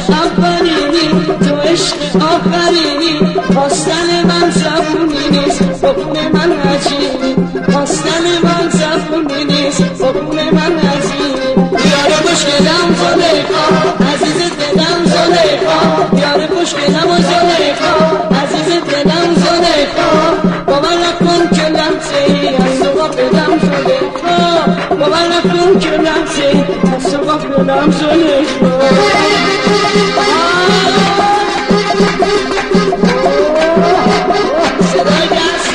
اولینی تو عشق آخرینی خواستن من زبونی نیست حکم من عجیبی خواستن من زبونی نیست حکم من عجیبی یار خوشگلم زلیخا عزیز دلم زلیخا یار خوشگلم و زلیخا عزیز دلم زلیخا باور نکن که لمسه ای از تو غافلم زلیخا باور نکن که لمسه ای از تو غافلم زلیخا صدای دست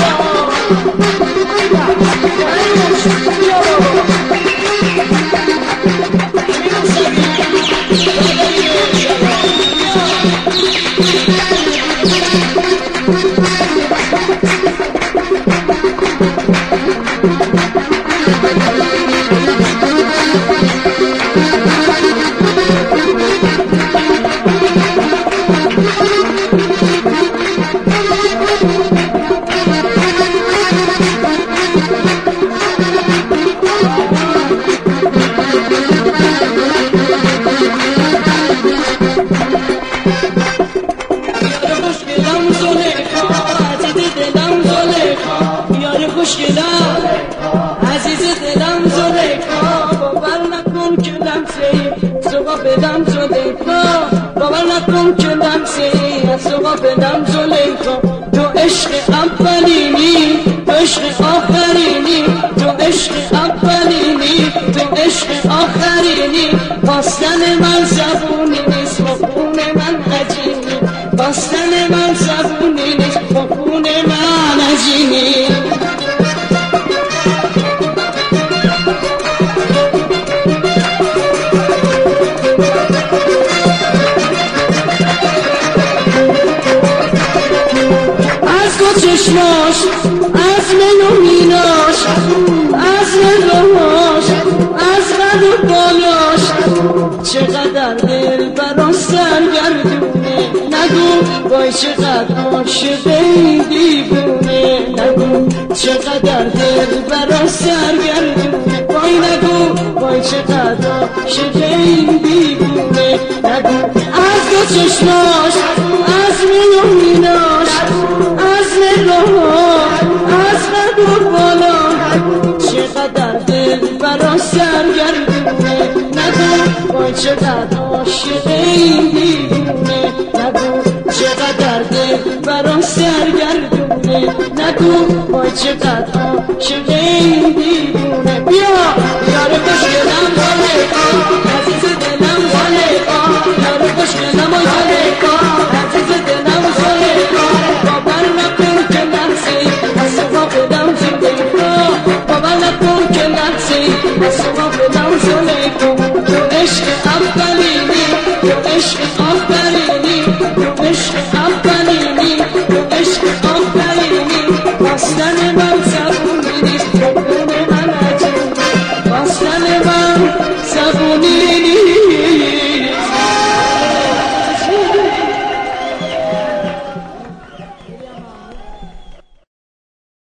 خوشگلم عزیز دلم زلیخا باور نکن که لمسه ای سوقا بدم زلیخا باور نکن که لمسه ای از سوقا بدم زلیخا تو عشق اولینی تو عشق آخرینی تو عشق اولینی تو عشق آخرینی خواستن من زبونی نیست خون من عجیبی خواستن من زبونی نیست خون من عجیبی چشماش از من و میناش از نگاهاش از قد و بالاش چقدر دل برا سرگردونه نگو وای چقدر عاشق این دیوونه نگو چقدر دل برا سرگردونه وای نگو وای چقدر عاشق این دیوونه نگو از دو چشماش از من و میناش از قد و بالا چقدر دل برا سرگردونه نگو وای چقدر عاشق این دیوونه نگو چقدر دل برا سرگردونه نگو وای چقدر عاشق این دیوونه بیا یار خوشگلم زلیخا عزیز دلم زلیخا یار خوشگلم زلیخا عزیز دلم زلیخا باور نکن که لمسه ای از سوقا بدم زلیخا باور نکن که لمسه ای از سوقا بدم زلیخا تو عشق اولینی تو عشق آخرینی تو عشق اولینی تو عشق آخرینی خواستن من زبونی نیست حکم من عجیبی خواستن من زبونی نیست